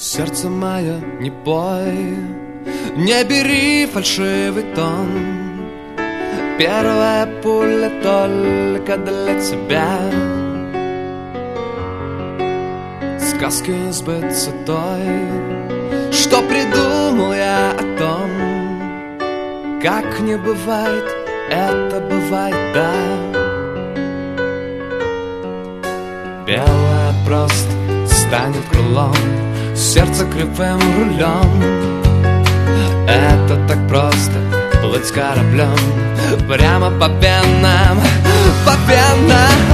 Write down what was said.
Сердце мое, не пой, не бери фальшивый тон. Первая пуля только для тебя. Сказки сбыться той, что придумал я о том, как не бывает, это бывает, да. Белое просто станет крылом, сердце кривым рулем. Это так просто, плыть с кораблем прямо по пенам, по пенам.